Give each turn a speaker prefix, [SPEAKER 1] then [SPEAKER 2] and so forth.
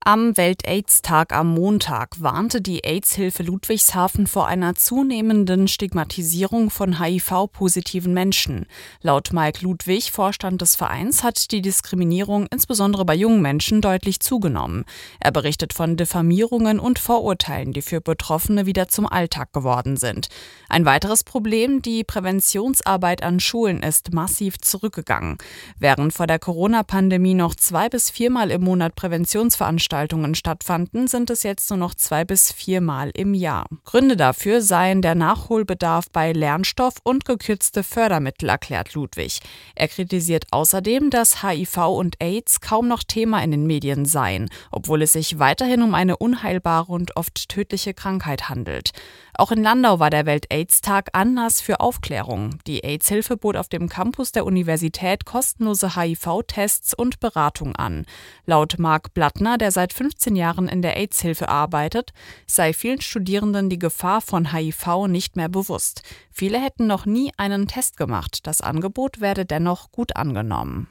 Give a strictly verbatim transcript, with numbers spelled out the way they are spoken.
[SPEAKER 1] Am Welt-Aids-Tag am Montag warnte die AIDS-Hilfe Ludwigshafen vor einer zunehmenden Stigmatisierung von H I V-positiven Menschen. Laut Mike Ludwig, Vorstand des Vereins, hat die Diskriminierung insbesondere bei jungen Menschen deutlich zugenommen. Er berichtet von Diffamierungen und Vorurteilen, die für Betroffene wieder zum Alltag geworden sind. Ein weiteres Problem: die Präventionsarbeit an Schulen ist massiv zurückgegangen. Während vor der Corona-Pandemie noch zwei bis viermal im Monat Präventionsveranstaltungen stattfanden, sind es jetzt nur noch zwei bis viermal im Jahr. Gründe dafür seien der Nachholbedarf bei Lernstoff und gekürzte Fördermittel, erklärt Ludwig. Er kritisiert außerdem, dass H I V und AIDS kaum noch Thema in den Medien seien, obwohl es sich weiterhin um eine unheilbare und oft tödliche Krankheit handelt. Auch in Landau war der Welt-Aids-Tag Anlass für Aufklärung. Die AIDS-Hilfe bot auf dem Campus der Universität kostenlose H I V-Tests und Beratung an. Laut Marc Blattner, der seit fünfzehn Jahren in der AIDS-Hilfe arbeitet, sei vielen Studierenden die Gefahr von H I V nicht mehr bewusst. Viele hätten noch nie einen Test gemacht. Das Angebot werde dennoch gut angenommen.